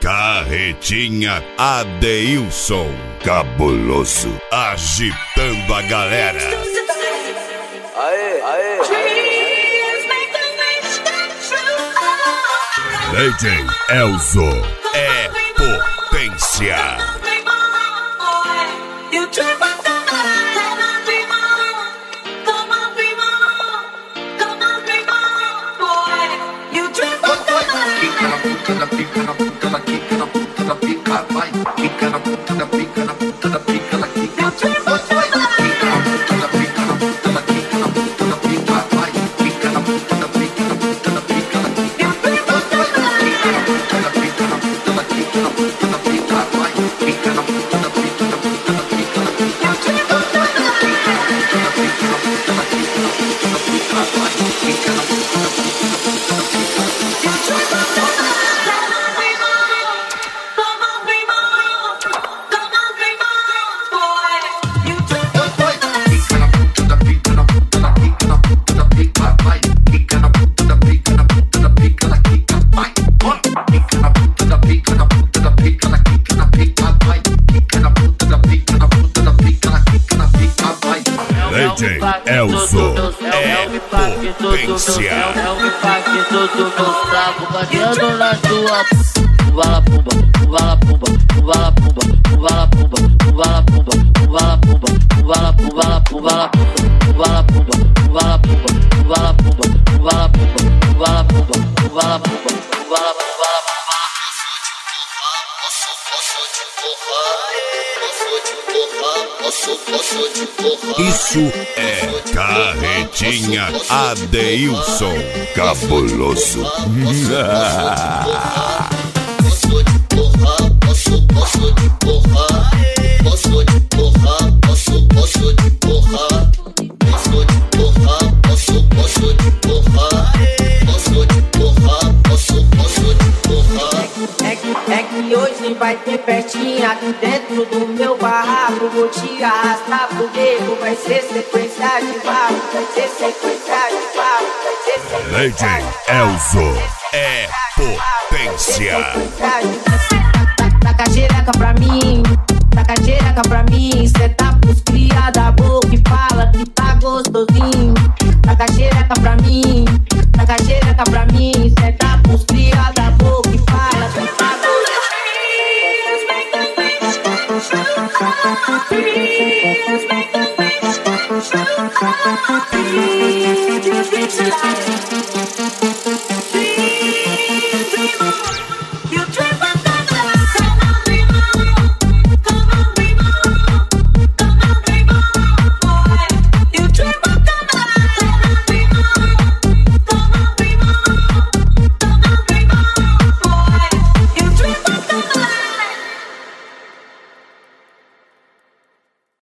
Carretinha Adeilson, cabuloso, agitando a galera. Aê, aê. DJ Elzo é potência. Pica na puta da quica, na puta da pica, vai. Pica na puta da pica, na puta da pica, na quica. Pica na puta da pica, na puta da quica, na puta da pica, vai. Pica na puta da pica, na puta da pica, na quica. Pica na puta da pica, na puta da quica, na puta da pica, vai. Pica na puta da pica, na puta da pica, na quica. Pica na puta da pica, na puta da quica, na puta da pica, vai. Pica na puta da pica, na puta da pica, na quica. DJ Elzo é potência. É o impacto do meu saco batendo na tua vala pumba, vala pumba, vala pumba, vala pumba, vala pumba, vala pumba, vala pumba, vala pumba, vala pumba, vala pumba, vala pumba, vala pumba, vala pumba, vala pumba, vala pumba. Isso é Carretinha Adeilson, cabuloso. É que hoje vai ter festinha aqui dentro do meu barraco. Vou te arrastar pro beco, vai ser sequência de barro, vai ser sequência de barro, vai ser sequência DJ Elzo é potência. Taca xereca pra mim, taca xereca pra mim. Cê tá pros cria da boca e fala que tá gostosinho. Taca xereca pra mim, taca xereca pra mim. Cê tá pros cria da boca e fala que tá gostosinho.